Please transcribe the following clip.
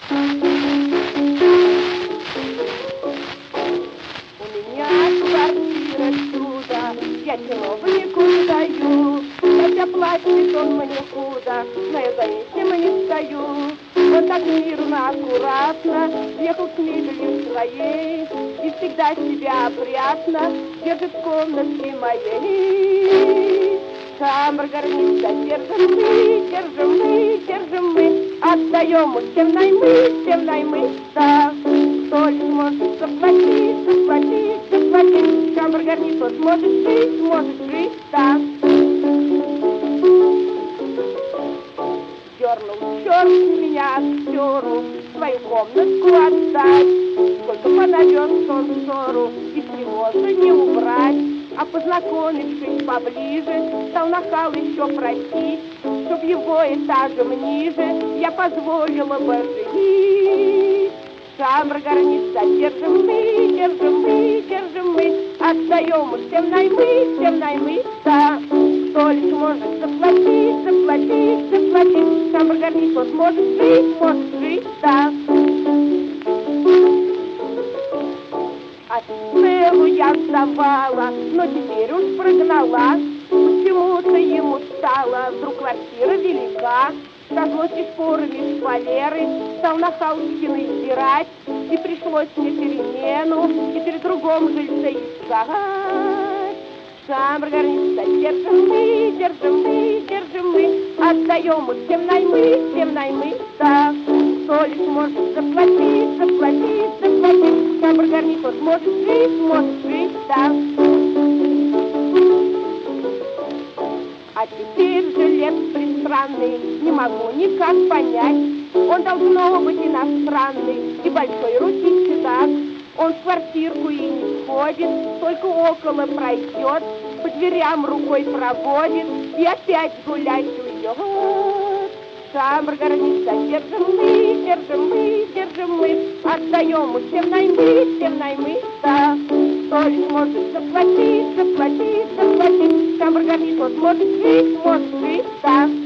Квартира чудо, я чиновнику даю, хотя платит он мне худо, но я за этим не стою. Он так мирно, аккуратно ехал с мебелью своей и всегда себя опрятно держит в комнатке моей. Камер горница, держим мы, отдаем всем наймы, да. Кто лишь может заплатить, камер горница может жить, да. Дернул черт меня актеру свою комнатку отдать, сколько понавез он ссору, и тревожно не убрать. А познакомившись поближе, стал нахал еще просить, чтоб его этажем ниже я позволила бы жить. Камер горница, держим мы, отдаем всем наймы, да. Кто лишь может заплатить, камер горница может жить, да. А целую я сдавала, но теперь уж прогнала. Почему-то ему стала вдруг квартира велика. Со злости шпорами шпалеры стал нахал стены сдирать, и пришлось мне перемену теперь в другом жильце искать. Камер горница, держим мы, отдаем всем наймы, да. Кто лишь может заплатить, камер горница может жить, да. А теперь жилец пристранный, не могу никак понять. Он должно быть иностранный и большой руки чудак. Он в квартирку и не входит, только около пройдет, по дверям рукой проводит и опять гулять уйдет. Камер горница, держим мы, отдаем всем наймы, да. Кто лишь может заплатить, камер горница может жить, да.